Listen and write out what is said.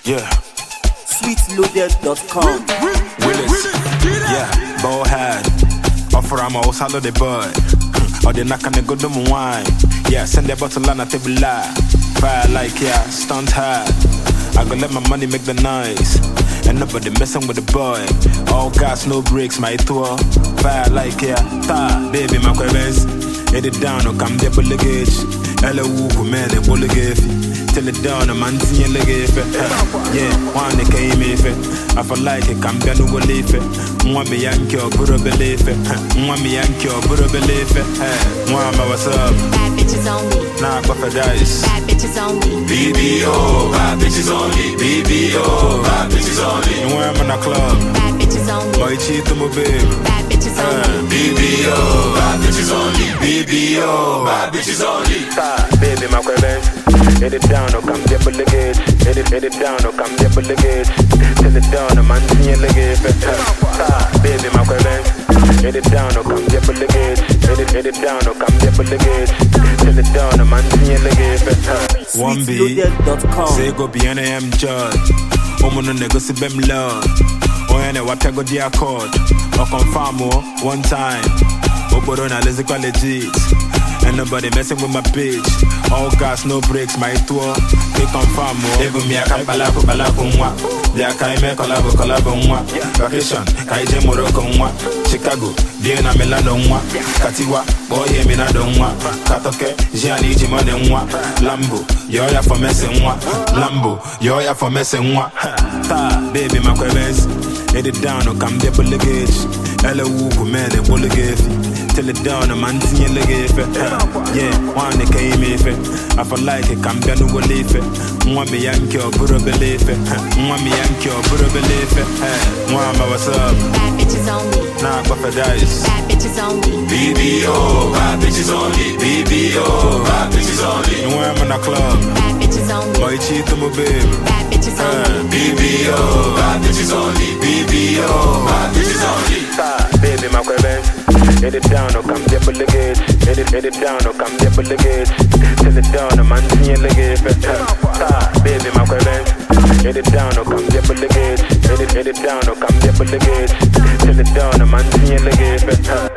Yeah. Sweetloaded.com. Willis. Yeah. Bowhead. Offer I'm all salad the boy. Or they knock on the good wine. Yeah, send the bottle on a table lie. Fire like yeah, stunt hard. I gonna let my money make the noise. And nobody messing with the boy. All gas, no brakes, my tour. Fire like yeah, ta, baby, my quevens. Head it down, or come the bullegage. Hello, man, the bullegage. Till it down, a man seeing the gift. Yeah, one they came if it. I feel like it, come down to a leaf. Want me Yankee or Buru belief it. Want me Yankee or Buru belief it. Want my what's up? Bad bitches only. Nah, Buffett dice. Bad bitches only. BBO, bad bitches only. BBO, bad bitches only. You want in a club? Bad bitches only. Boy, cheat to my baby. Bad bitches only. BBO, bad bitches only. BBO, bad bitches only. Baby, my quevens. Hit it down, or come get the gauge. Hit it down, or come get the gauge. Till it down, a man seeing the gift. Baby, my quevens. Hit it down, or come get the gauge. Hit it down, or come get the gauge. Till it down, a man seeing the gift. One B. Say go be an AM judge. Woman on the go see them love. Oh, and what I go the accord. Or confirm one time. Oborona, let's go legit. And nobody messing with my bitch. All gas, no brakes, my tour. They confirm more. They go me a kapalaku mwa. They a kaime collabo mwa. Vacation, kaije Morocco mwa. Chicago, Vienna, Milano mwa. Katiwa, boy mina do mwa. Katoke, Gianni Jimane mwa. Lambo, yoya for messing mwa. Lambo, yoya for messing mwa. Ta, baby, my quevens. Hit it down, or come the bullegage. Hello, man, the bullegage. Till it down, a man seeing the gift. Yeah, one they came if it. I feel like it, come down to a leaf. Want me Yankee or Buru belief it. Want me Yankee or Buru belief it. Want my what's up? Bad bitches only. Nah, Buffett dice. Bad bitches only. BBO, bad bitches only. BBO, bad bitches only. You want in a club? Bad bitches only. Boy, cheat to my baby. Bad bitches only. BBO, bad bitches only. BBO, bad bitches only. Baby, my quevens. Hit it down, or come get the gauge. Hit it down, or come get the gauge. Till it down, a man seeing the gift. Baby, my quevens. Hit it down, or come get the gauge. Hit it down, or come get the gauge. Till it down, a man seeing the gift.